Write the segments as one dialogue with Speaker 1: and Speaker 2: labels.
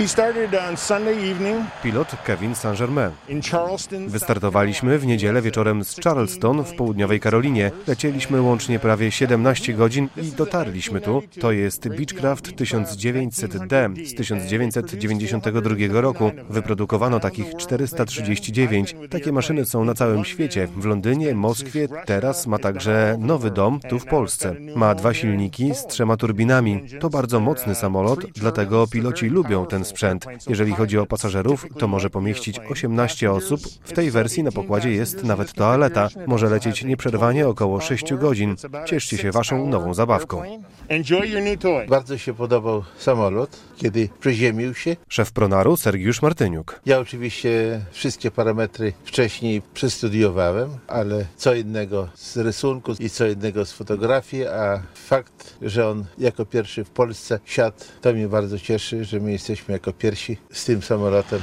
Speaker 1: Pilot Kevin Saint-Germain. Wystartowaliśmy w niedzielę wieczorem z Charleston w południowej Karolinie. Lecieliśmy łącznie prawie 17 godzin i dotarliśmy tu. To jest Beechcraft 1900D z 1992 roku. Wyprodukowano takich 439. Takie maszyny są na całym świecie. W Londynie, Moskwie, teraz ma także nowy dom tu w Polsce. Ma 2 silniki z 3 turbinami. To bardzo mocny samolot, dlatego piloci lubią ten sprzęt. Jeżeli chodzi o pasażerów, to może pomieścić 18 osób. W tej wersji na pokładzie jest nawet toaleta. Może lecieć nieprzerwanie około 6 godzin. Cieszcie się waszą nową zabawką.
Speaker 2: Bardzo się podobał samolot, kiedy przyziemił się.
Speaker 1: Szef Pronaru Sergiusz Martyniuk.
Speaker 2: Ja oczywiście wszystkie parametry wcześniej przestudiowałem, ale co innego z rysunku i co innego z fotografii, a fakt, że on jako pierwszy w Polsce siadł, to mnie bardzo cieszy, że my jesteśmy jako pierwsi z tym samolotem.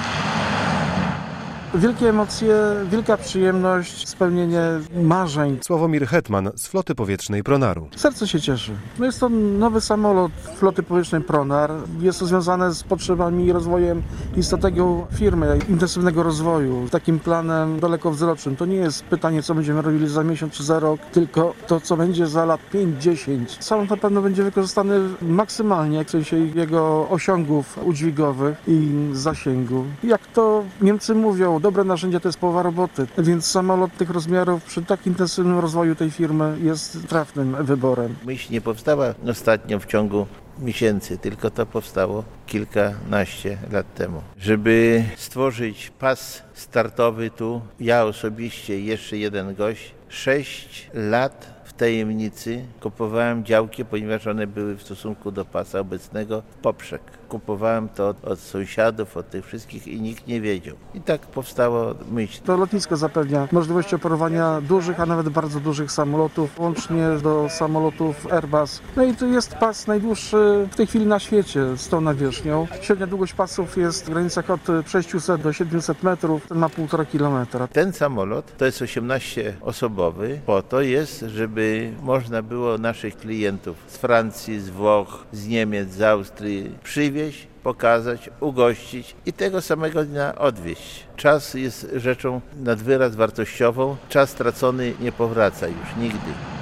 Speaker 3: Wielkie emocje, wielka przyjemność, spełnienie marzeń.
Speaker 1: Sławomir Hetman z floty powietrznej Pronaru.
Speaker 3: Serce się cieszy. No jest to nowy samolot floty powietrznej Pronar. Jest to związane z potrzebami i rozwojem i strategią firmy, intensywnego rozwoju, takim planem dalekowzrocznym. To nie jest pytanie, co będziemy robili za miesiąc czy za rok, tylko to, co będzie za lat 5-10. Samolot na pewno będzie wykorzystany maksymalnie, w sensie jego osiągów udźwigowych i zasięgu. Jak to Niemcy mówią, dobre narzędzie to jest połowa roboty, więc samolot tych rozmiarów przy tak intensywnym rozwoju tej firmy jest trafnym wyborem.
Speaker 2: Myśl nie powstała ostatnio w ciągu miesięcy, tylko to powstało kilkanaście lat temu. Żeby stworzyć pas startowy tu, ja osobiście i jeszcze jeden gość, 6 lat w tajemnicy kupowałem działki, ponieważ one były w stosunku do pasa obecnego w poprzek. Kupowałem to od sąsiadów, od tych wszystkich i nikt nie wiedział. I tak powstało myśl.
Speaker 3: To lotnisko zapewnia możliwość operowania dużych, a nawet bardzo dużych samolotów, łącznie do samolotów Airbus. No i to jest pas najdłuższy w tej chwili na świecie z tą nawierzchnią. Średnia długość pasów jest w granicach od 600 do 700 metrów, ten ma 1,5 kilometra.
Speaker 2: Ten samolot to jest 18-osobowy, po to jest, żeby można było naszych klientów z Francji, z Włoch, z Niemiec, z Austrii przywieźć, pokazać, ugościć i tego samego dnia odwieźć. Czas jest rzeczą nad wyraz wartościową. Czas stracony nie powraca już nigdy.